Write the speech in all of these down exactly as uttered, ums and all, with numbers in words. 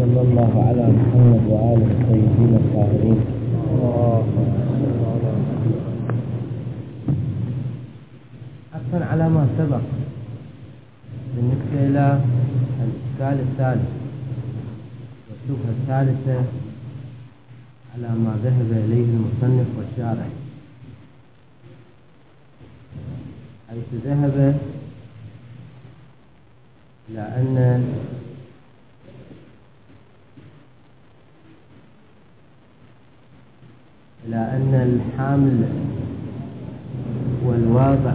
صلى الله على محمد وآله الطيبين الطاهرين. حقا على ما سبق بالنسبة إلى الإشكال الثالث والشبهة الثالثة على ما ذهب إليه المصنف والشارع، حيث ذهب إلى أن إلى أن الحامل والواضع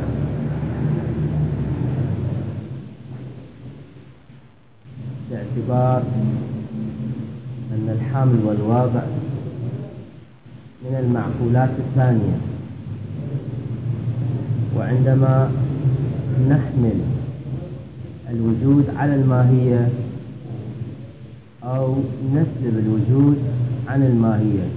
باعتبار أن الحامل والواضع من المعقولات الثانية، وعندما نحمل الوجود على الماهية أو نسلب الوجود عن الماهية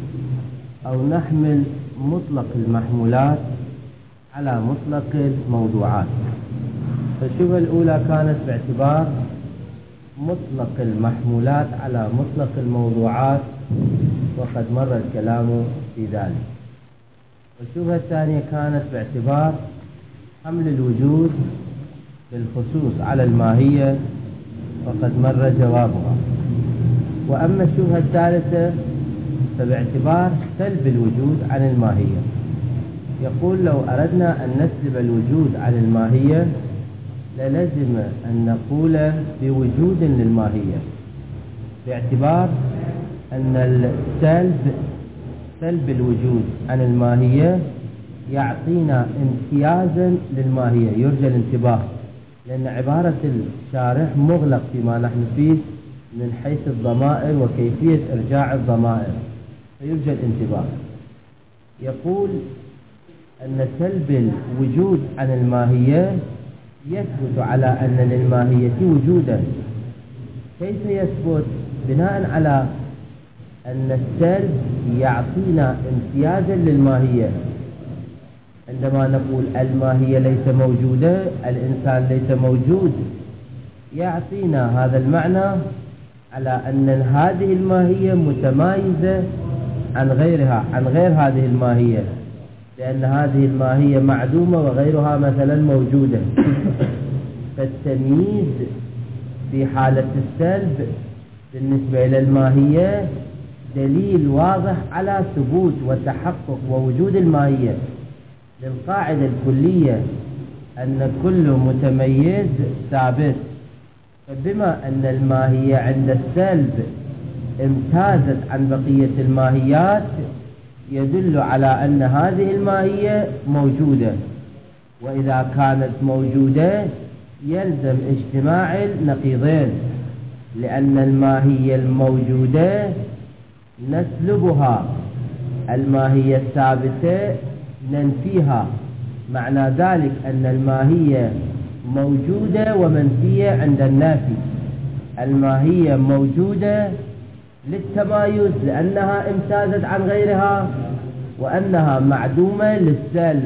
أو نحمل مطلق المحمولات على مطلق الموضوعات، فالشبهة الأولى كانت باعتبار مطلق المحمولات على مطلق الموضوعات، وقد مر الكلام في ذلك. والشبهة الثانية كانت باعتبار حمل الوجود بالخصوص على الماهية، وقد مر جوابها. وأما الشبهة الثالثة فباعتبار سلب الوجود عن الماهية. يقول لو أردنا أن نسلب الوجود عن الماهية للزم أن نقول بوجود للماهية، باعتبار أن السلب سلب الوجود عن الماهية يعطينا امتيازا للماهية. يرجى الانتباه، لأن عبارة الشارح مغلق فيما نحن فيه من حيث الضمائر وكيفية إرجاع الضمائر، فيرجى الانتباه. يقول أن سلب الوجود عن الماهية يثبت على أن للماهية وجودا. كيف يثبت؟ بناء على أن السلب يعطينا امتيازا للماهية. عندما نقول الماهية ليس موجودة، الإنسان ليس موجود، يعطينا هذا المعنى على أن هذه الماهية متمايزة عن غيرها، عن غير هذه الماهية، لأن هذه الماهية معدومة وغيرها مثلا موجودة. فالتمييز في حالة السلب بالنسبة إلى الماهية دليل واضح على ثبوت وتحقق ووجود الماهية، للقاعدة الكلية أن كل متميز ثابت. فبما أن الماهية عند السلب امتازت عن بقية الماهيات يدل على أن هذه الماهية موجودة، وإذا كانت موجودة يلزم اجتماع النقيضين، لأن الماهية الموجودة نسلبها، الماهية الثابتة ننفيها. معنى ذلك أن الماهية موجودة ومنفية عند النافي. الماهية موجودة للتمايز لأنها امتازت عن غيرها، وأنها معدومة للسلب،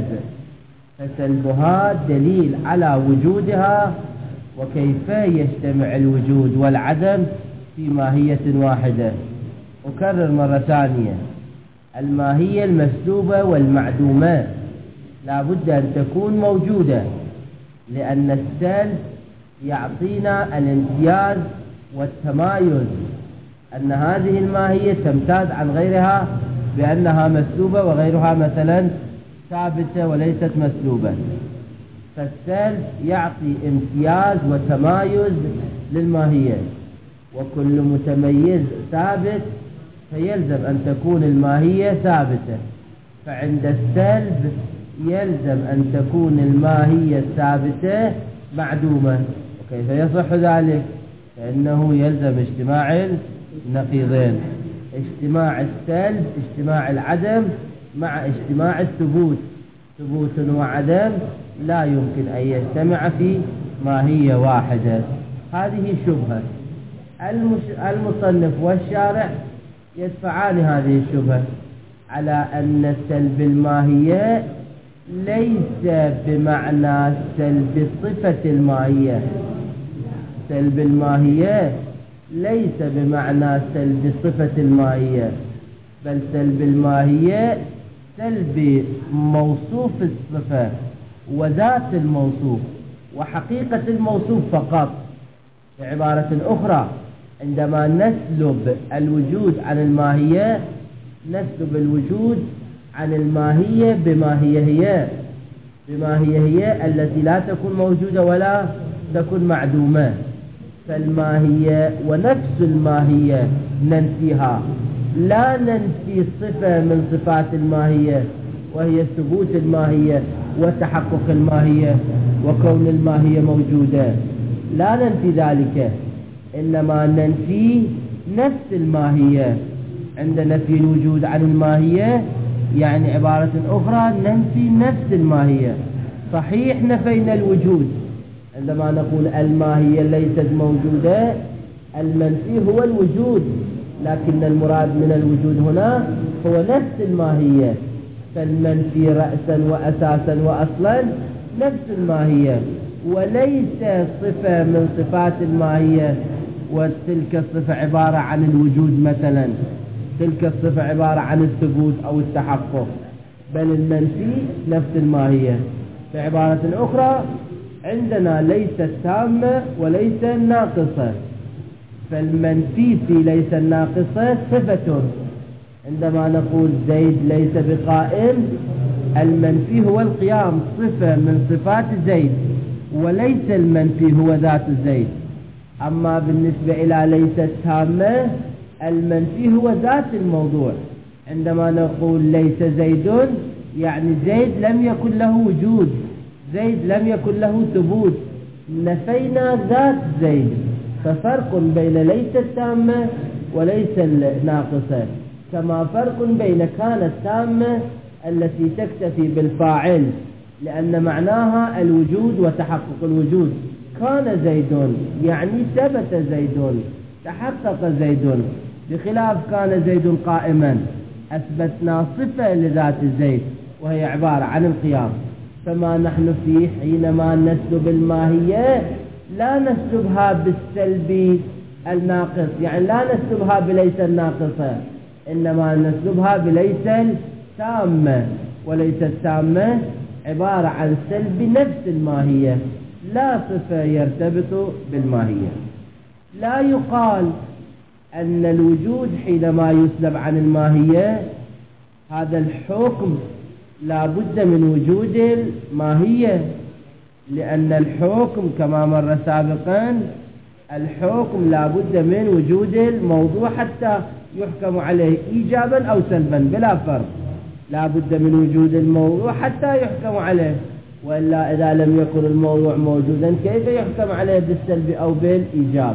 فسلبها دليل على وجودها. وكيف يجتمع الوجود والعدم في ماهية واحدة؟ أكرر مرة ثانية، الماهية المسلوبة والمعدومة لا بد أن تكون موجودة، لأن السلب يعطينا الامتياز والتمايز، أن هذه الماهية تمتاز عن غيرها بأنها مسلوبة وغيرها مثلا ثابتة وليست مسلوبة. فالسلب يعطي امتياز وتمايز للماهية، وكل متميز ثابت فيلزم أن تكون الماهية ثابتة. فعند السلب يلزم أن تكون الماهية الثابتة معدومة. وكيف يصح ذلك؟ فإنه يلزم اجتماع النقيضين، اجتماع السلب اجتماع العدم مع اجتماع الثبوت. ثبوت وعدم لا يمكن أن يجتمع في ماهية واحدة. هذه شبهة. المصنف والشارع يدفعان هذه الشبهة على أن سلب الماهية ليس بمعنى سلب صفة الماهية. سلب الماهية ليس بمعنى سلب صفة الماهية، بل سلب الماهية سلب موصوف الصفة وذات الموصوف وحقيقة الموصوف فقط. بعبارة أخرى، عندما نسلب الوجود عن الماهية نسلب الوجود عن الماهية بما هي هي بما هي هي التي لا تكون موجودة ولا تكون معدومة. فالماهية ونفس الماهية ننفيها، لا ننفي صفة من صفات الماهية وهي ثبوت الماهية وتحقق الماهية وكون الماهية موجودة، لا ننفي ذلك، إنما ننفي نفس الماهية. عند نفي الوجود عن الماهية يعني عبارة أخرى ننفي نفس الماهية. صحيح نفينا الوجود عندما نقول الماهية ليست موجودة، المنفي هو الوجود، لكن المراد من الوجود هنا هو نفس الماهية. فالمنفي رأسا وأساسا وأصلا نفس الماهية وليس صفة من صفات الماهية، وتلك الصفة عبارة عن الوجود مثلا، تلك الصفة عبارة عن الثبوت أو التحقق، بل المنفي نفس الماهية. بعبارة أخرى، عندنا ليست تامة وليس ناقصة، فالمنفي في ليس الناقصة صفة. عندما نقول زيد ليس بقائم، المنفي هو القيام، صفة من صفات زيد، وليس المنفي هو ذات زيد. أما بالنسبة إلى ليست تامة، المنفي هو ذات الموضوع. عندما نقول ليس زيد يعني زيد لم يكن له وجود، زيد لم يكن له ثبوت، نفينا ذات زيد. ففرق بين ليست تامة وليس الناقصة، كما فرق بين كانت تامة التي تكتفي بالفاعل لأن معناها الوجود وتحقق الوجود. كان زيد يعني ثبت زيد، تحقق زيد، بخلاف كان زيد قائما، أثبتنا صفة لذات زيد وهي عبارة عن القيام. فما نحن فيه حينما نسلب الماهية لا نسلبها بالسلب الناقص، يعني لا نسلبها بليس الناقصة، إنما نسلبها بليس التامة. وليس التامة عبارة عن سلب نفس الماهية، لا صفة يرتبط بالماهية. لا يقال أن الوجود حينما يسلب عن الماهية هذا الحكم لا بد من وجود الماهية، لأن الحكم كما مر سابقا الحكم لا بد من وجود الموضوع حتى يحكم عليه إيجابا أو سلبا بلا فرق. لا بد من وجود الموضوع حتى يحكم عليه، وإلا إذا لم يكن الموضوع موجودا كيف يحكم عليه بالسلب أو بالإيجاب؟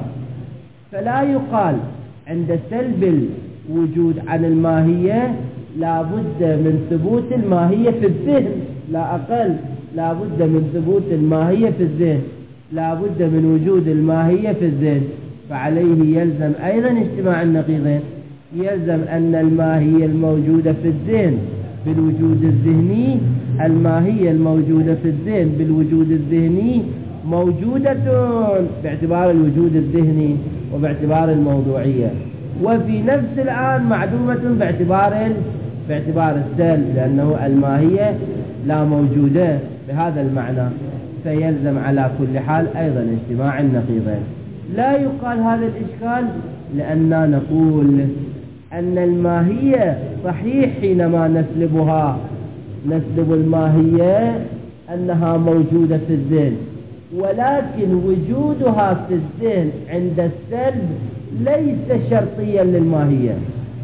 فلا يقال عند سلب الوجود عن الماهية لا بد من ثبوت الماهية في الذهن، لا أقل، لا بد من ثبوت الماهية في الذهن، لا بد من وجود الماهية في الذهن. فعليه يلزم أيضا اجتماع النقيضين، يلزم أن الماهية الموجودة في الذهن بالوجود الذهني، الماهية الموجودة في الذهن بالوجود الذهني موجودة باعتبار الوجود الذهني وباعتبار الموضوعية، وفي نفس الآن معدومة باعتبار باعتبار السلب، لأنه الماهية لا موجودة بهذا المعنى. فيلزم على كل حال أيضا اجتماع النقيضين. لا يقال هذا الإشكال لأننا نقول أن الماهية صحيح حينما نسلبها نسلب الماهية أنها موجودة في الذهن، ولكن وجودها في الذهن عند السلب ليس شرطيا للماهية،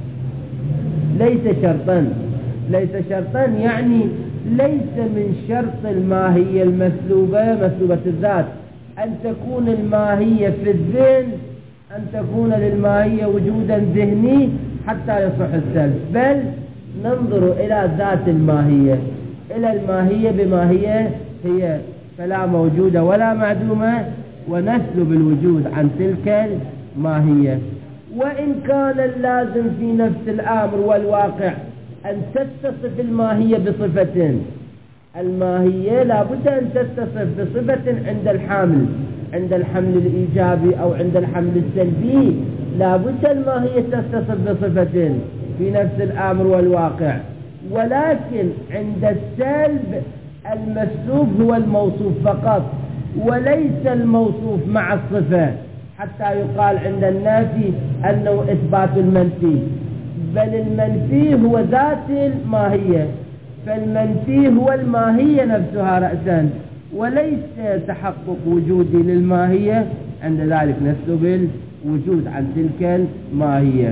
ليس شرطا ليس شرطا يعني ليس من شرط الماهية المسلوبة مسلوبة الذات أن تكون الماهية في الذهن، أن تكون للماهية وجودا ذهني حتى يصح السلب، بل ننظر إلى ذات الماهية، إلى الماهية بما هي هي، فلا موجودة ولا معدومة، ونسلب الوجود عن تلك الماهية. وإن كان اللازم في نفس الأمر والواقع أن تتصف الماهية بصفة، الماهية لا بد أن تتصف بصفة عند الحامل، عند الحمل الإيجابي أو عند الحمل السلبي لا بد الماهية تتصف بصفة في نفس الأمر والواقع، ولكن عند السلب المسلوب هو الموصوف فقط وليس الموصوف مع الصفة، حتى يقال عند النافي أنه إثبات المنفي، بل المنفي هو ذات الماهية، فالمنفي هو الماهية نفسها رأسا وليس تحقق وجودي للماهية، عند ذلك نسلب الوجود عن تلك الماهية.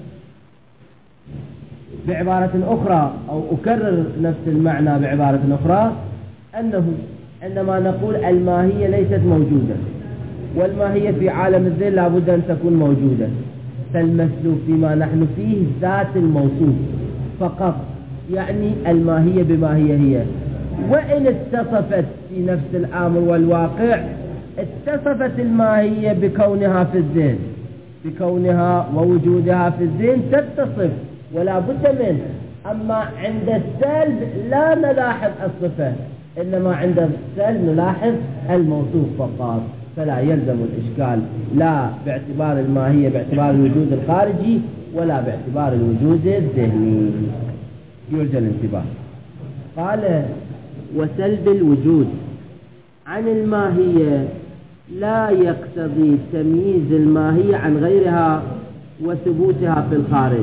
بعبارة أخرى أو أكرر نفس المعنى بعبارة أخرى، أنه عندما نقول الماهية ليست موجودة والماهية في عالم الذهن لابد أن تكون موجودة، فالمسلوب فيما نحن فيه ذات الموصوف فقط، يعني الماهية بما هي هي، وإن اتصفت في نفس الأمر والواقع اتصفت الماهية بكونها في الذهن، بكونها ووجودها في الذهن تتصف ولا بد منه. أما عند السلب لا نلاحظ الصفة، إنما عند السلب نلاحظ الموصوف فقط، فلا يلزم الإشكال لا باعتبار الماهية باعتبار الوجود الخارجي ولا باعتبار الوجود الذهني. يرجى الانتباه. قال وسلب الوجود عن الماهية لا يقتضي تمييز الماهية عن غيرها وثبوتها في الخارج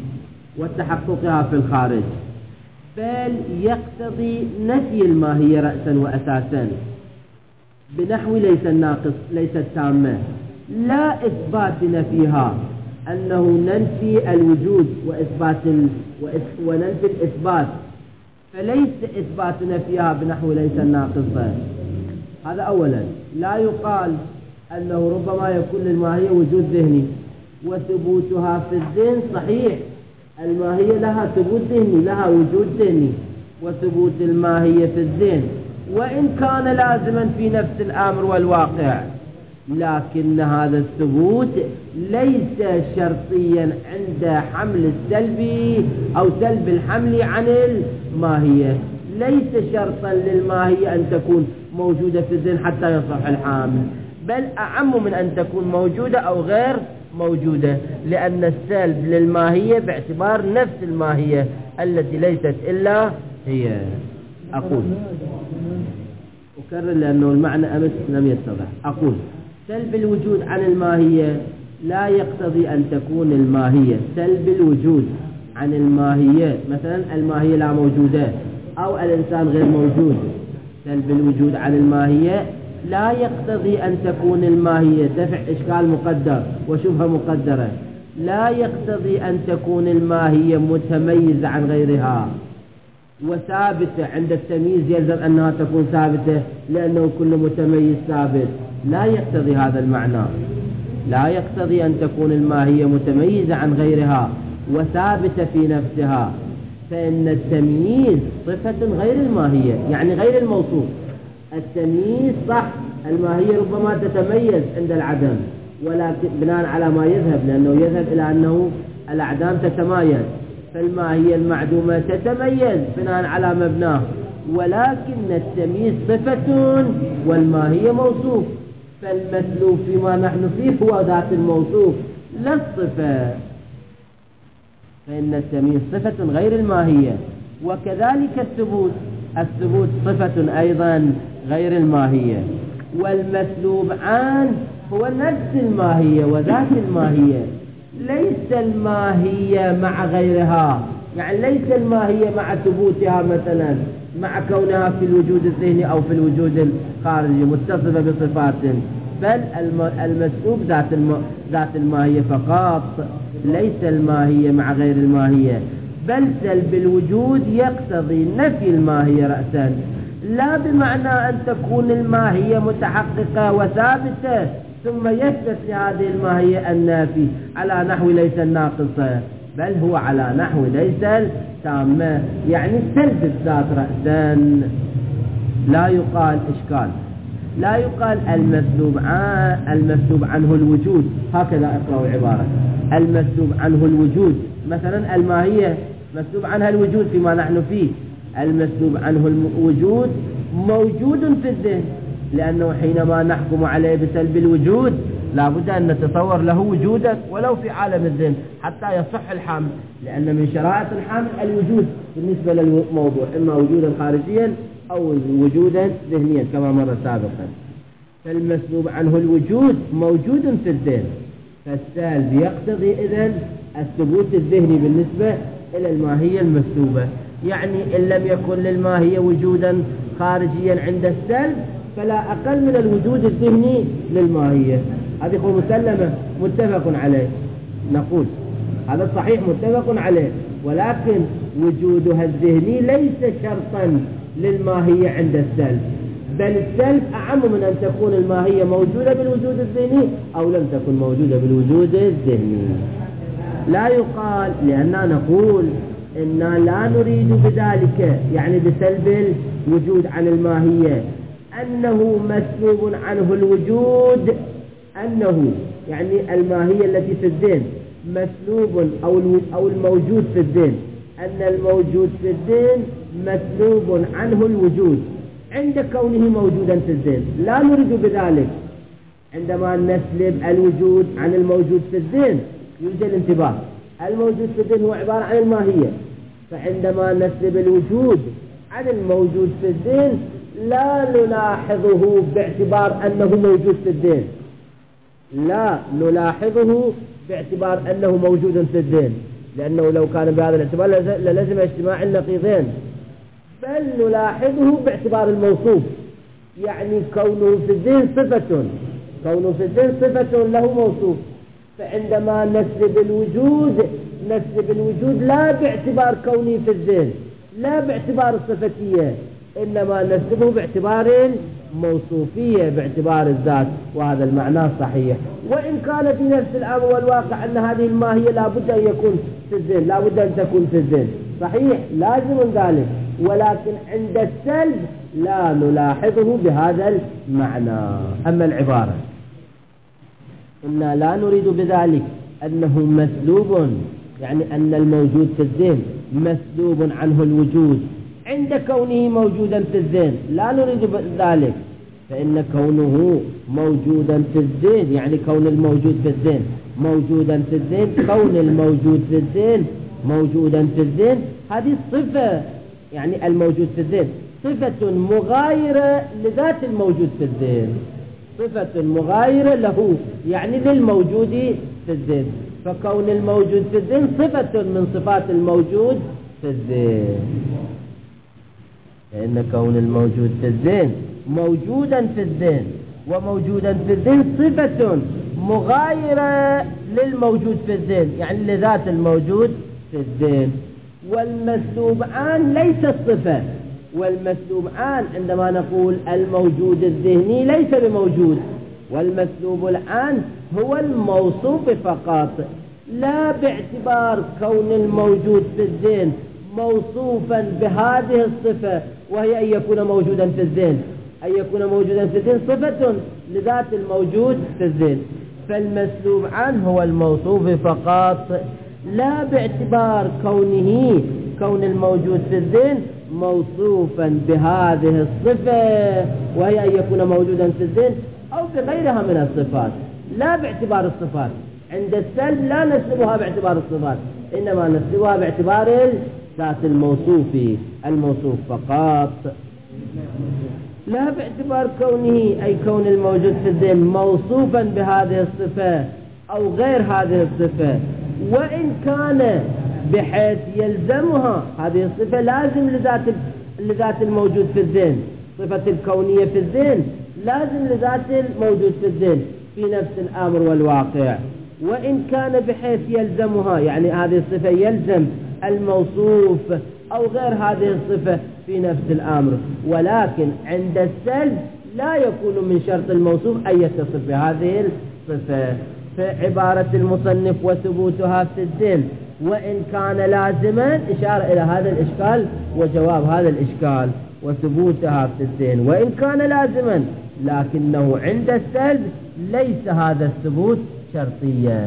وتحققها في الخارج، بل يقتضي نفي الماهية رأسا وأساسا بنحو ليس الناقص ليس التامة، لا إثبات نفيها أنه ننفي الوجود وإثبات ال... وننفي الإثبات، فليس إثبات نفيها بنحو ليس الناقصة. هذا أولا. لا يقال أنه ربما يكون للماهية وجود ذهني وثبوتها في الذهن صحيح، الماهية لها ثبوت ذهني، لها وجود ذهني وثبوت الماهية في الذهن، وإن كان لازما في نفس الأمر والواقع، لكن هذا الثبوت ليس شرطيا عند حمل السلبي أو سلب الحمل عن الماهية، ليس شرطا للماهية أن تكون موجودة في الذهن حتى يصح الحامل، بل أعم من أن تكون موجودة أو غير موجودة، لأن السلب للماهية باعتبار نفس الماهية التي ليست إلا هي. أقول أكرر لأنه المعنى أمس لم يتضح. أقول سلب الوجود عن الماهية لا يقتضي أن تكون الماهية سلب الوجود عن الماهية، مثلا الماهية لا موجودة أو الإنسان غير موجود، سلب الوجود عن الماهية لا يقتضي أن تكون الماهية دفع إشكال مقدر وشبهة مقدرة، لا يقتضي أن تكون الماهية متميزة عن غيرها وثابتة. عند التمييز يلزم أنها تكون ثابتة لأنه كل متميز ثابت، لا يقتضي هذا المعنى، لا يقتضي أن تكون الماهية متميزة عن غيرها وثابتة في نفسها، فإن التمييز صفة غير الماهية، يعني غير الموصوف. التمييز صح، الماهية ربما تتميز عند العدم، ولكن بناء على ما يذهب، لأنه يذهب إلى أنه الأعدام تتمايز، فالماهية المعدومة تتميز بناء على مبناه، ولكن التمييز صفة والماهية موصوف، فالمسلوب فيما نحن فيه هو ذات الموصوف لا الصفة، فإن التمييز صفة غير الماهية. وكذلك الثبوت، الثبوت صفة أيضا غير الماهية، والمسلوب عن هو نفس الماهية وذات الماهية، ليس الماهية مع غيرها، يعني ليس الماهية مع ثبوتها مثلا مع كونها في الوجود الذهني أو في الوجود الخارجي متصفة بصفات، بل المسلوب ذات ذات الماهية فقط، ليس الماهية مع غير الماهية، بل سلب الوجود يقتضي نفي الماهية رأسا، لا بمعنى أن تكون الماهية متحققة وثابتة ثم يثبت لهذه الماهية النافي على نحو ليس الناقصة، بل هو على نحو ليس التامة، يعني سلب الذات رأسا. لا يقال إشكال، لا يقال المسلوب عن المسلوب عنه الوجود، هكذا اقرأوا العبارة، المسلوب عنه الوجود، مثلا الماهية مسلوب عنها الوجود فيما نحن فيه، المسلوب عنه الوجود موجود في الذهن لأنه حينما نحكم عليه بسلب الوجود لا بد أن نتصور له وجودا ولو في عالم الذهن حتى يصح الحمل، لأن من شرائط الحمل الوجود بالنسبة للموضوع، إما وجودا خارجيا أو وجودا ذهنيا كما مر سابقا. فالمسلوب عنه الوجود موجود في الذهن، فالسالب يقتضي إذن الثبوت الذهني بالنسبة إلى الماهية المسلوبة. يعني إن لم يكن للماهية وجودا خارجيا عند السلب فلا أقل من الوجود الذهني للماهية. هذه هو مسلمة متفق عليه، نقول هذا صحيح متفق عليه، ولكن وجودها الذهني ليس شرطا للماهية عند السلب، بل السلب أعم من أن تكون الماهية موجودة بالوجود الذهني أو لم تكن موجودة بالوجود الذهني. لا يقال، لأننا نقول إننا لا نريد بذلك يعني بسلب الوجود عن الماهية أنه مسلوب عنه الوجود، أنه يعني الماهية التي في الذهن مسلوب أو أو الموجود في الذهن، أن الموجود في الذهن مسلوب عنه الوجود عند كونه موجودا في الذهن. لا نريد بذلك عندما نسلب الوجود عن الموجود في الذهن يوجد انتباه، الموجود في الذهن هو عبارة عن الماهية، فعندما نسلب الوجود عن الموجود في الذهن لا نلاحظه باعتبار أنه موجود في الذهن، لا نلاحظه باعتبار أنه موجود في الذهن، لأنه لو كان بهذا الاعتبار للزم اجتماع النقيضين، بل نلاحظه باعتبار الموصوف، يعني كونه في الذهن صفة، كونه في الذهن صفة له موصوف. فعندما نسلب الوجود نسلب الوجود لا باعتبار كونه في الذهن، لا باعتبار الصفتية، إنما نسلبه باعتبار الموصوفية، باعتبار الذات، وهذا المعنى صحيح. وإن كان في نفس الأمر والواقع أن هذه الماهية لا بد أن يكون في الذهن، لا بد أن تكون في الذهن، صحيح لازم ذلك، ولكن عند السلب لا نلاحظه بهذا المعنى. أما العبارة إنا لا نريد بذلك أنه مسلوب، يعني أن الموجود في الذهن مسلوب عنه الوجود عند كونه موجودا في الذهن، لا نريد ذلك، فإن كونه موجودا في الذهن يعني كون الموجود في الذهن موجودا في الذهن، كون الموجود في الذهن موجودا في الذهن هذه صفة، يعني الموجود في الذهن صفة مغايرة لذات الموجود في الذهن، صفة مغايرة له يعني للموجود في الذهن، فكون الموجود في الذهن صفة من صفات الموجود في الذهن، لأن كون الموجود في الذهن موجودا في الذهن وموجودا في الذهن صفة مغايرة للموجود في الذهن يعني لذات الموجود في الذهن. والمسلوب عن ليس الصفة، والمسلوب عن عندما نقول الموجود الذهني ليس بموجود، والمسلوب العن هو الموصوف فقط، لا باعتبار كون الموجود في الذهن موصوفا بهذه الصفة وهي أن يكون موجودا في الذهن، أن يكون موجودا في الذهن صفة لذات الموجود في الذهن، فالمسلوب عنه هو الموصوف فقط، لا باعتبار كونه كون الموجود في الذهن موصوفا بهذه الصفة وهي أن يكون موجودا في الذهن أو بغيرها من الصفات، لا باعتبار الصفات. عند السلب لا نسلبها باعتبار الصفات، إنما نسلبها باعتبار ذات الموصوف الموصوف فقط، لا باعتبار كونه أي كون الموجود في الذهن موصوفا بهذه الصفة أو غير هذه الصفة، وإن كان بحيث يلزمها هذه الصفة لازم لذات لذات الموجود في الذهن، صفة الكونية في الذهن لازم لذات الموجود في الذهن في نفس الأمر والواقع، وإن كان بحيث يلزمها يعني هذه الصفة يلزم الموصوف أو غير هذه الصفة في نفس الأمر، ولكن عند السلب لا يكون من شرط الموصوف أن يتصف بهذه الصفة. فعبارة المصنف وثبوتها في الذهن وإن كان لازما إشارة إلى هذا الإشكال وجواب هذا الإشكال، وثبوتها في الذهن وإن كان لازما لكنه عند السلب ليس هذا الثبوت شرطيا.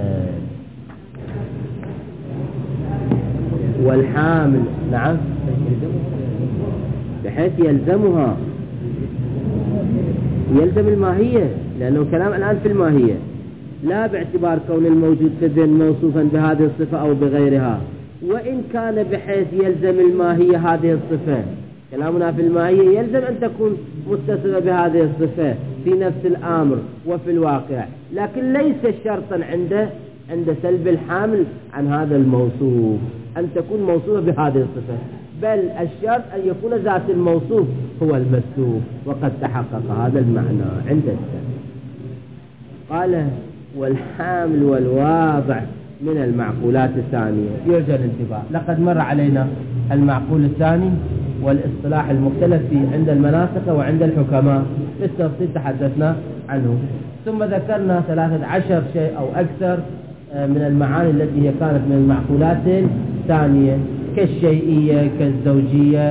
والحامل نعم بحيث يلزمها يلزم الماهية، لأنه كلام الآن في الماهية، لا باعتبار كون الموجود في الذهن موصوفا بهذه الصفة أو بغيرها، وإن كان بحيث يلزم الماهية هذه الصفة. كلامنا في الماهية يلزم أن تكون متصلة بهذه الصفة في نفس الأمر وفي الواقع، لكن ليس شرطا عند عند سلب الحامل عن هذا الموصوف أن تكون موصوفة بهذه الصفة، بل الشرط أن يكون ذات الموصوف هو المسلوب، وقد تحقق هذا المعنى عند السلب. قال والحامل والواضع من المعقولات الثانية يرجى الانتباه. لقد مر علينا المعقول الثاني والاصطلاح المختلف فيه عند المناسخ وعند الحكماء، بالتفصيل تحدثنا عنه، ثم ذكرنا ثلاثة عشر شيء أو أكثر من المعاني التي هي كانت من المعقولات الثانية، كالشيئية، كالزوجية،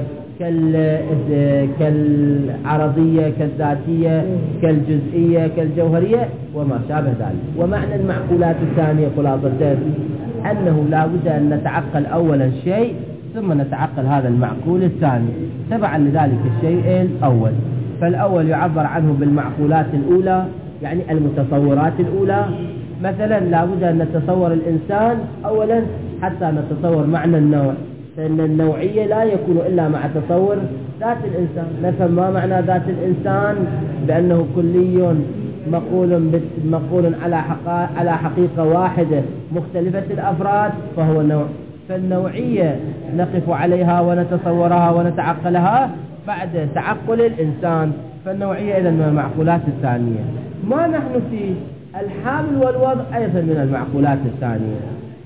كالعرضية، كالذاتية، كالجزئية، كالجوهرية وما شابه ذلك. ومعنى المعقولات الثانية خلاصة أنه لا بد أن نتعقل أولا شيء ثم نتعقل هذا المعقول الثاني تبعا لذلك الشيء الأول. فالأول يعبر عنه بالمعقولات الأولى، يعني المتصورات الأولى. مثلا لا بد أن نتصور الإنسان أولا حتى نتصور معنى النوع، فإن النوعية لا يكون إلا مع تصور ذات الإنسان. نفهم ما معنى ذات الإنسان بأنه كلي مقول مقول على على حقيقة واحدة مختلفة الأفراد فهو نوع. فالنوعية نقف عليها ونتصورها ونتعقلها بعد تعقل الإنسان، فالنوعية إذن من المعقولات الثانية. ما نحن فيه الحامل والوضع أيضا من المعقولات الثانية.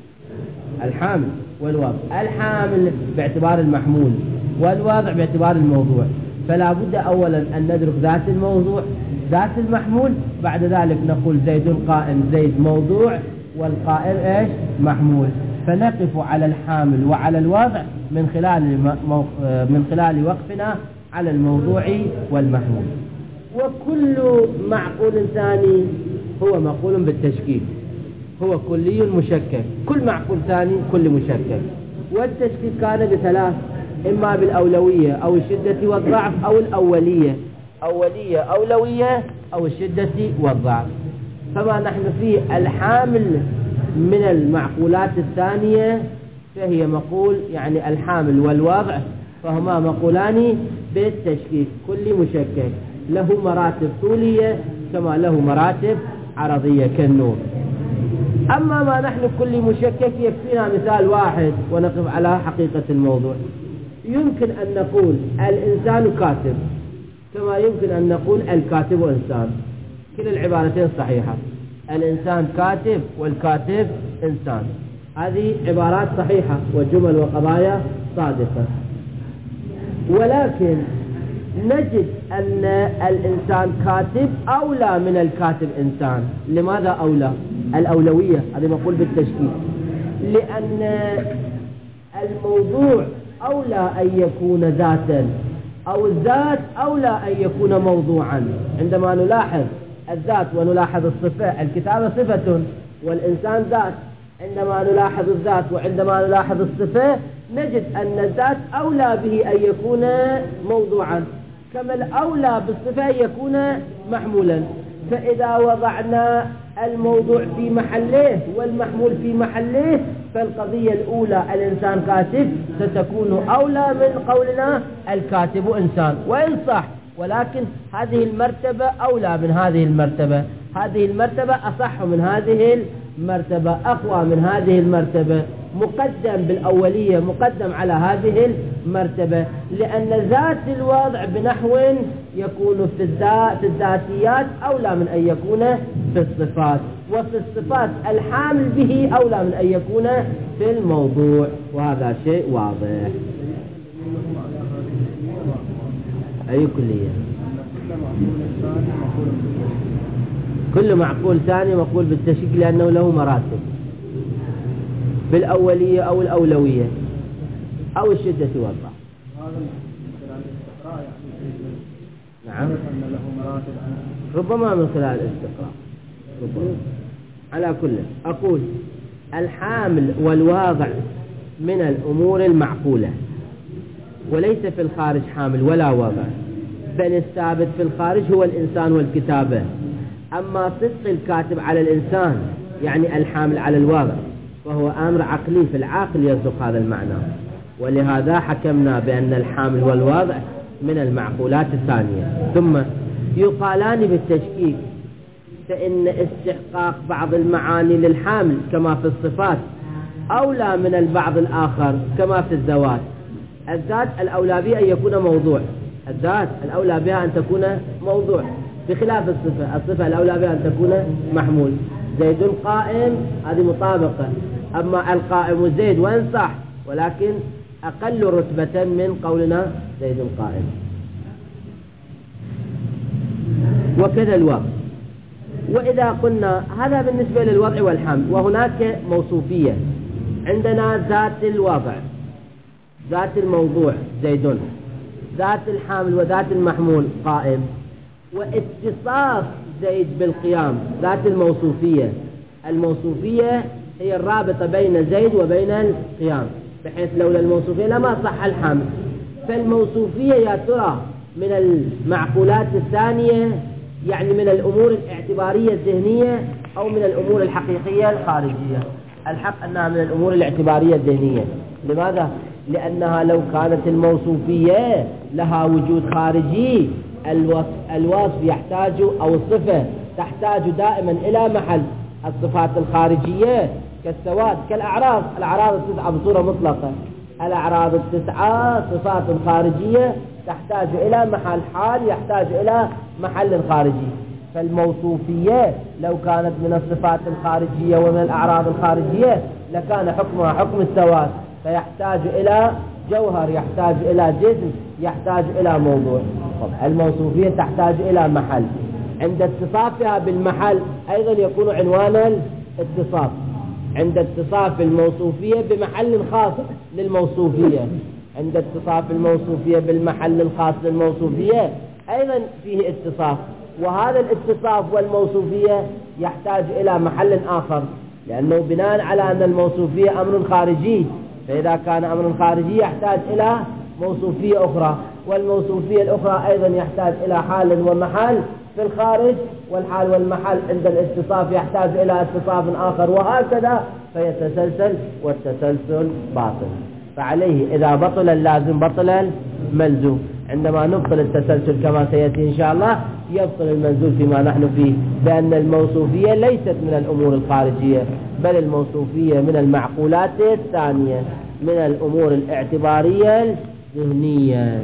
الحامل والوضع، الحامل باعتبار المحمول والوضع باعتبار الموضوع، فلا بد أولا أن ندرك ذات الموضوع ذات المحمول، بعد ذلك نقول زيد قائم، زيد موضوع والقائم إيش محمول، فنقف على الحامل وعلى الوضع من خلال من خلال وقفنا على الموضوع والمحمول. وكل معقول ثاني هو مقول بالتشكيك، هو كلي مشكك، كل معقول ثاني كل مشكك. والتشكيك كان بثلاث، إما بالأولوية أو الشدة والضعف أو الأولية، أولية أولوية أو الشدة والضعف. فما نحن فيه الحامل من المعقولات الثانية فهي مقول، يعني الحامل والوضع فهما مقولان بالتشكيك، كل مشكك له مراتب طولية كما له مراتب عرضية كالنور. أما ما نحن كل مشكك يكفينا مثال واحد ونقف على حقيقة الموضوع. يمكن أن نقول الإنسان كاتب كما يمكن أن نقول الكاتب إنسان، كلا العبارتين صحيحة، الإنسان كاتب والكاتب إنسان، هذه عبارات صحيحة وجمل وقضايا صادقة. ولكن نجد أن الإنسان كاتب أولى من الكاتب إنسان. لماذا أولى؟ الأولوية، هذا مقول بالتشكيل، لأن الموضوع أولى أن يكون ذاتا، أو الذات أولى أن يكون موضوعا. عندما نلاحظ الذات ونلاحظ الصفة، الكتابة صفة والإنسان ذات، عندما نلاحظ الذات وعندما نلاحظ الصفة نجد أن الذات أولى به أن يكون موضوعا، كما الأولى بالصفة أن يكون محمولا. فإذا وضعنا الموضوع في محله والمحمول في محله فالقضية الأولى الإنسان كاتب ستكون أولى من قولنا الكاتب إنسان، وإن صح، ولكن هذه المرتبة أولى من هذه المرتبة، هذه المرتبة أصح من هذه المرتبة، أقوى من هذه المرتبة، مقدم بالأولية، مقدم على هذه المرتبة، لأن ذات الوضع بنحو يكون في الذات الذاتيات أولى من أن يكون في الصفات، وفي الصفات الحامل به أولى من أن يكون في الموضوع، وهذا شيء واضح. أي كلية؟ كل معقول ثاني مقول بالتشكيل لأنه له مراتب، بالأولية أو الأولوية أو الشدة والضعف. نعم، ربما من خلال الاستقراء، ربما. على كل أقول الحامل والواضع من الأمور المعقولة، وليس في الخارج حامل ولا واضع، بل الثابت في الخارج هو الإنسان والكتابة. أما صدق الكاتب على الإنسان يعني الحامل على الواضع فهو أمر عقلي، في العقل يصدق هذا المعنى، ولهذا حكمنا بأن الحامل والواضع من المعقولات الثانية. ثم يقالان بالتشكيك، فإن استحقاق بعض المعاني للحامل كما في الصفات أولى من البعض الآخر كما في الذوات. الذات الأولى بها أن يكون موضوع، الذات الأولى بها أن تكون موضوع، بخلاف الصفة، الصفة الأولى بها أن تكون محمول. زيد قائم هذه مطابقة، أما القائم زيد وإن صح ولكن أقل رتبة من قولنا زيد قائم. وكذا الوضع. وإذا قلنا هذا بالنسبة للوضع والحمل، وهناك موصوفية عندنا ذات الوضع، ذات الموضوع زيد، ذات الحامل وذات المحمول قائم، واتصاف زيد بالقيام ذات الموصوفية. الموصوفية هي الرابطة بين زيد وبين القيام، بحيث لولا الموصوفية لما صح الحمل. فالموصوفية يا ترى من المعقولات الثانية، يعني من الأمور الاعتبارية الذهنية أو من الأمور الحقيقية الخارجية؟ الحق أنها من الأمور الاعتبارية الذهنية. لماذا؟ لأنها لو كانت الموصوفية لها وجود خارجي، الوصف يحتاج أو الصفة تحتاج دائما إلى محل. الصفات الخارجية كالسواد كالأعراض، الأعراض التسعة بصورة مطلقة، الأعراض التسعة صفات خارجية تحتاج إلى محل، حال يحتاج إلى محل خارجي. فالموصوفية لو كانت من الصفات الخارجية ومن الأعراض الخارجية لكان حكمها حكم السواد، فيحتاج إلى جوهر، يحتاج إلى جسم، يحتاج إلى موضوع. الموصوفية تحتاج إلى محل، عند اتصافها بالمحل أيضا يكون عنوان الاتصاف، عند اتصاف الموصوفية بمحل خاص للموصوفية، عند اتصاف الموصوفية بالمحل الخاص للموصوفية أيضا فيه اتصاف. وهذا الاتصاف والموصوفية يحتاج إلى محل آخر، لأنه بناء على أن الموصوفية أمر خارجي، فإذا كان أمر خارجي يحتاج إلى موصوفية أخرى، والموصوفية الأخرى أيضا يحتاج إلى حال ومحل في الخارج، والحال والمحل عند الاتصاف يحتاج إلى اتصاف آخر، وهكذا فيتسلسل، والتسلسل باطل. فعليه إذا بطل اللازم بطل الملزوم. عندما نبطل التسلسل كما سيأتي إن شاء الله يبطل المنزول فيما نحن فيه، بأن الموصوفية ليست من الأمور الخارجية، بل الموصوفية من المعقولات الثانية، من الأمور الاعتبارية الذهنية.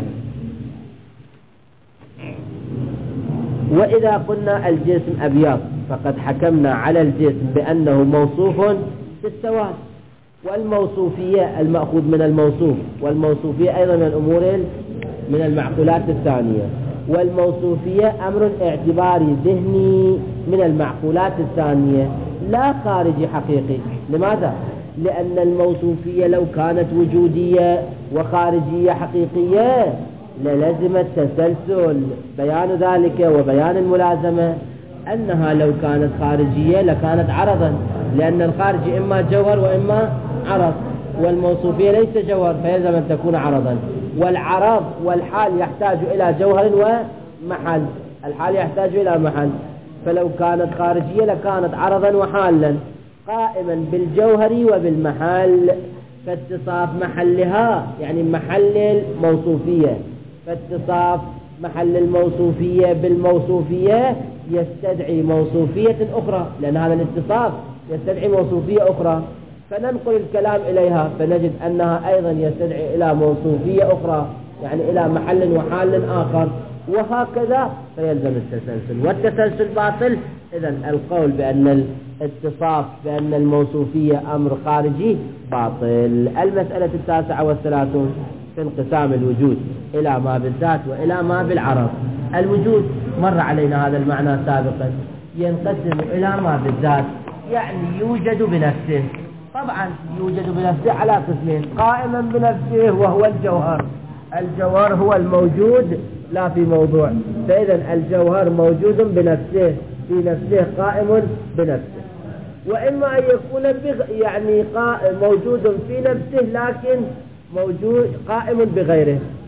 وإذا قلنا الجسم أبيض فقد حكمنا على الجسم بأنه موصوف في السواد، والموصوفية المأخوذ من الموصوف، والموصوفية أيضا من الأمور من المعقولات الثانية، والموصوفية أمر اعتباري ذهني من المعقولات الثانية لا خارجي حقيقي. لماذا؟ لأن الموصوفية لو كانت وجودية وخارجية حقيقية للزم التسلسل. بيان ذلك وبيان الملازمة أنها لو كانت خارجية لكانت عرضا، لأن الخارجي إما جوهر وإما عرض، والموصوفية ليس جوهر فيلزم أن تكون عرضا. والعرض والحال يحتاج إلى جوهر ومحل، الحال يحتاج إلى محل، فلو كانت خارجية لكانت عرضا وحالا قائما بالجوهر وبالمحل. فاتصاف محلها يعني محل الموصوفية، فاتصاف محل الموصوفية بالموصوفية يستدعي موصوفية أخرى، لأن هذا الاتصاف يستدعي موصوفية أخرى، فننقل الكلام إليها فنجد أنها أيضا يستدعي إلى موصوفية أخرى، يعني إلى محل وحال آخر، وهكذا فيلزم التسلسل، والتسلسل باطل. إذن القول بأن الاتصاف بأن الموصوفية أمر خارجي باطل. المسألة التاسعة والثلاثون في انقسام الوجود إلى ما بالذات وإلى ما بالعرض. الوجود مر علينا هذا المعنى سابقا، ينقسم إلى ما بالذات يعني يوجد بنفسه. طبعا يوجد بنفسه على قسمين، قائما بنفسه وهو الجوهر، الجوهر هو الموجود لا في موضوع، فإذا الجوهر موجود بنفسه، في نفسه قائم بنفسه. وإما أن يكون بغ... يعني قائم موجود في نفسه لكن موجود قائم بغيره،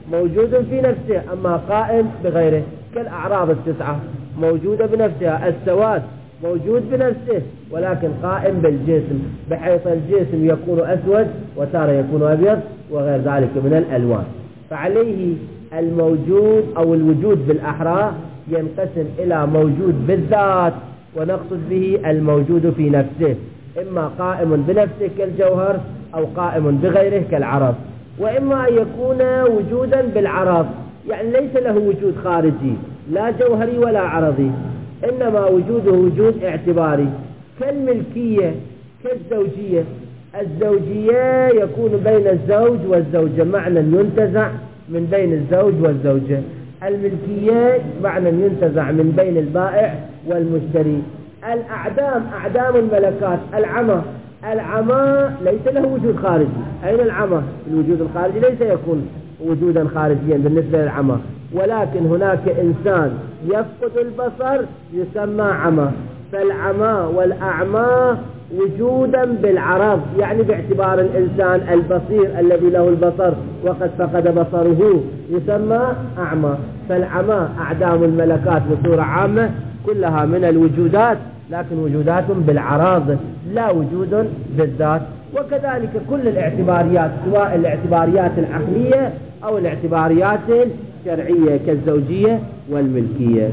موجود في نفسه، أما قائم بغيره، كالأعراض التسعة موجودة بنفسها. السواد موجود بنفسه ولكن قائم بالجسم، بحيث الجسم يكون أسود وتارة يكون أبيض وغير ذلك من الألوان. فعليه الموجود أو الوجود بالأحرى ينقسم إلى موجود بالذات، ونقصد به الموجود في نفسه، إما قائم بنفسه كالجوهر أو قائم بغيره كالعرض، وإما أن يكون وجودا بالعرض، يعني ليس له وجود خارجي لا جوهري ولا عرضي، إنما وجوده وجود اعتباري كالملكية كالزوجية. الزوجية يكون بين الزوج والزوجة معنى ينتزع من بين الزوج والزوجة. الملكية معنى ينتزع من بين البائع والمشتري. الأعدام أعدام الملكات. العمى العمى ليس له وجود خارجي. أين العمى؟ الوجود الخارجي ليس يكون وجودا خارجيا بالنسبة للعمى، ولكن هناك إنسان يفقد البصر يسمى عمى. فالعمى والأعمى وجودا بالعرض، يعني باعتبار الإنسان البصير الذي له البصر وقد فقد بصره يسمى أعمى. فالعمى أعدام الملكات بصورة عامة كلها من الوجودات، لكن وجودات بالعرض لا وجود بالذات. وكذلك كل الاعتباريات، سواء الاعتباريات العقلية أو الاعتباريات الشرعية كالزوجية والملكية.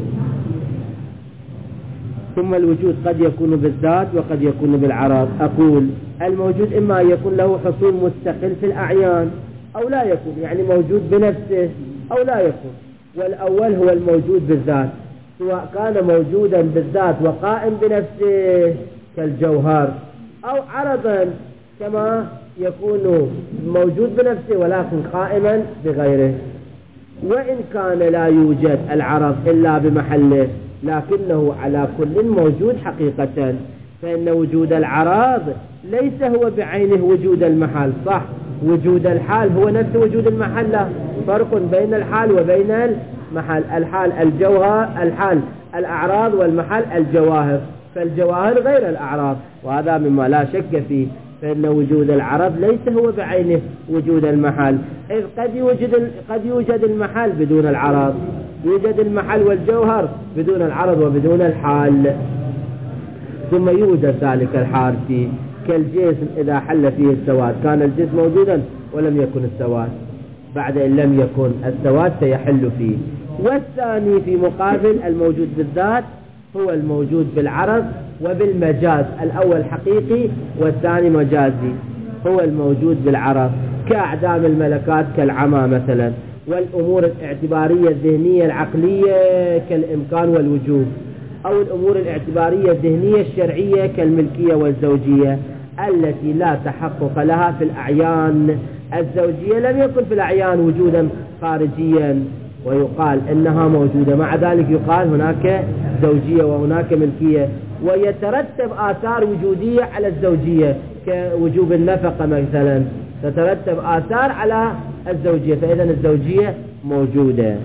ثم الوجود قد يكون بالذات وقد يكون بالعرض. أقول الموجود إما يكون له حصول مستقل في الأعيان أو لا يكون، يعني موجود بنفسه أو لا يكون. والأول هو الموجود بالذات، سواء كان موجودا بالذات وقائم بنفسه كالجوهر، أو عرضا كما يكون موجود بنفسه ولكن قائما بغيره. وإن كان لا يوجد العرض إلا بمحله لكنه على كل موجود حقيقة، فإن وجود العرض ليس هو بعينه وجود المحل. صح، وجود الحال هو نفس وجود المحل، لا فرق بين الحال وبين المحل. الحال الجوهر، الحال الأعراض، والمحل الجواهر، فالجواهر غير الأعراض، وهذا مما لا شك فيه. فإن وجود العرض ليس هو بعينه وجود المحل، إذ قد يوجد قد يوجد المحل بدون العرض، يوجد المحل والجوهر بدون العرض وبدون الحال. ثم يوجد ذلك الحال فيه كالجسم إذا حل فيه السواد، كان الجسم موجودا ولم يكن السواد، بعد إن لم يكن السواد سيحل فيه. والثاني في مقابل الموجود بالذات هو الموجود بالعرض وبالمجاز، الأول حقيقي والثاني مجازي. هو الموجود بالعرض كأعدام الملكات كالعمى مثلا، والأمور الاعتبارية الذهنية العقلية كالإمكان والوجوب، أو الأمور الاعتبارية الذهنية الشرعية كالملكية والزوجية التي لا تحقق لها في الأعيان. الزوجية لم يكن في الأعيان وجودا خارجيا ويقال إنها موجودة، مع ذلك يقال هناك زوجية وهناك ملكية، ويترتب آثار وجودية على الزوجية كوجوب النفقة مثلا، تترتب آثار على الزوجية، فإذا الزوجية موجودة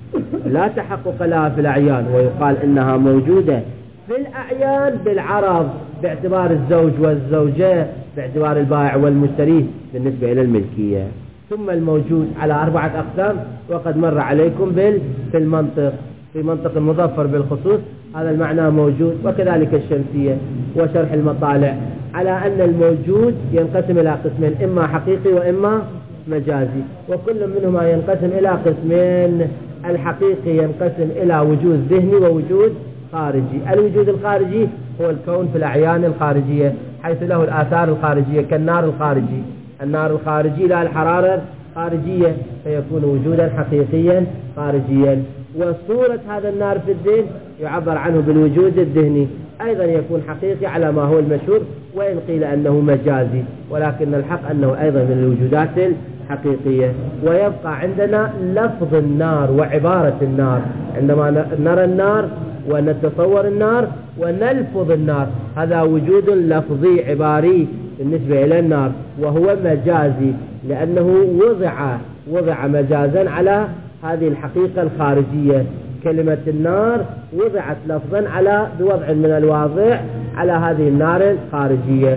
لا تحقق لها في الأعيان، ويقال إنها موجودة في الأعيان بالعرض باعتبار الزوج والزوجة، باعتبار البائع والمشتري بالنسبة إلى الملكية. ثم الموجود على أربعة أقسام، وقد مر عليكم بال في المنطق، في منطق المظفر بالخصوص هذا المعنى موجود، وكذلك الشمسية وشرح المطالع، على أن الموجود ينقسم إلى قسمين، إما حقيقي وإما مجازي، وكل منهما ينقسم إلى قسمين. الحقيقي ينقسم إلى وجود ذهني ووجود خارجي. الوجود الخارجي هو الكون في الأعيان الخارجية حيث له الآثار الخارجية كالنار الخارجي، النار الخارجي لها الحرارة خارجية فيكون وجودا حقيقيا خارجيا. وصورة هذا النار في الذهن يعبر عنه بالوجود الذهني، أيضا يكون حقيقي على ما هو المشهور، وإن قيل أنه مجازي، ولكن الحق أنه أيضا من الوجودات الحقيقية. ويبقى عندنا لفظ النار وعبارة النار، عندما نرى النار ونتصور النار ونلفظ النار، هذا وجود لفظي عباري بالنسبة إلى النار، وهو مجازي لأنه وضع وضع مجازا على هذه الحقيقة الخارجية. كلمة النار وضعت لفظا على بوضع من الواضع على هذه النار الخارجية.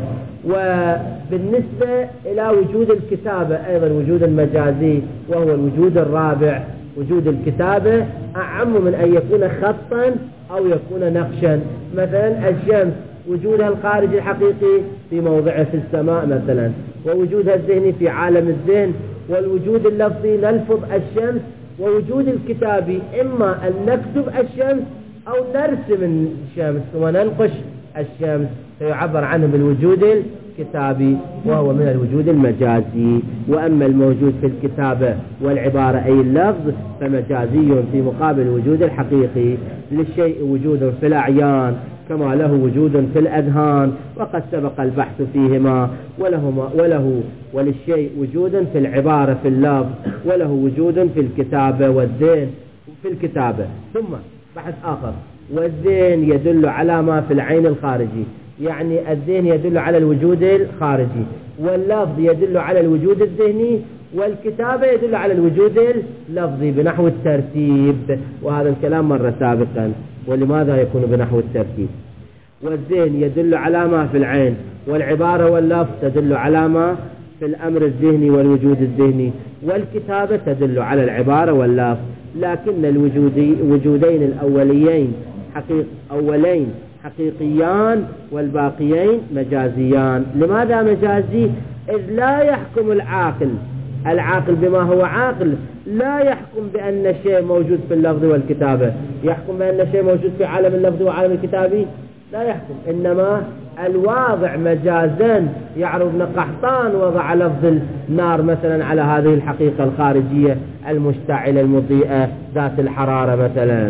وبالنسبة إلى وجود الكتابة أيضا وجود المجازي وهو الوجود الرابع، وجود الكتابة أعم من أن يكون خطا أو يكون نقشا. مثلا الشمس وجودها الخارجي الحقيقي في موضعه في السماء مثلا، ووجودها الذهني في عالم الذهن، والوجود اللفظي نلفظ الشمس، ووجود الكتابي إما أن نكتب الشمس أو نرسم الشمس وننقش الشمس، فيعبر عنه بالوجود الكتابي وهو من الوجود المجازي. وأما الموجود في الكتابة والعبارة أي اللفظ فمجازي في مقابل الوجود الحقيقي. للشيء وجود في الأعيان كما له وجود في الأذهان، وقد سبق البحث فيهما، وله, وله وللشيء وجود في العبارة في اللفظ، وله وجود في الكتابة والذهن في الكتابة. ثم بحث آخر، والذهن يدل على ما في العين الخارجي، يعني الذهن يدل على الوجود الخارجي، واللفظ يدل على الوجود الذهني، والكتابة يدل على الوجود اللفظي بنحو الترتيب، وهذا الكلام مر سابقا. ولماذا يكون بنحو الترتيب؟ والذهن يدل على ما في العين، والعبارة واللفظ تدل على ما في الأمر الذهني والوجود الذهني، والكتابة تدل على العبارة واللفظ. لكن الوجودين الأوليين حقيق أولين حقيقيان والباقيين مجازيان. لماذا مجازي؟ إذ لا يحكم العاقل العاقل بما هو عاقل، لا يحكم بأن الشيء موجود في اللفظ والكتابة. يحكم بأن الشيء موجود في عالم اللفظ وعالم الكتابي؟ لا يحكم. إنما الواضع مجازا، يعرض ابن قحطان وضع لفظ النار مثلا على هذه الحقيقة الخارجية المشتعلة المضيئة ذات الحرارة مثلا.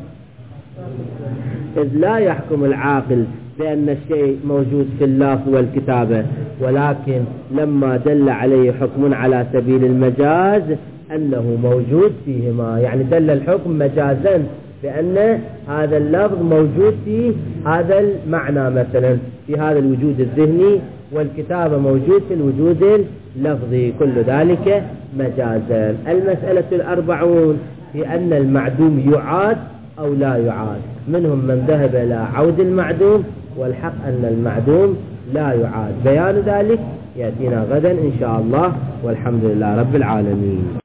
إذ لا يحكم العاقل بأن الشيء موجود في اللفظ والكتابة، ولكن لما دل عليه حكم على سبيل المجاز أنه موجود فيهما، يعني دل الحكم مجازا بأن هذا اللفظ موجود في هذا المعنى مثلا في هذا الوجود الذهني، والكتابة موجود في الوجود اللفظي، كل ذلك مجازا. المسألة الأربعون في أن المعدوم يعاد أو لا يعاد. منهم من ذهب إلى عود المعدوم، والحق أن المعدوم لا يعاد. بيان ذلك يأتينا غدا إن شاء الله، والحمد لله رب العالمين.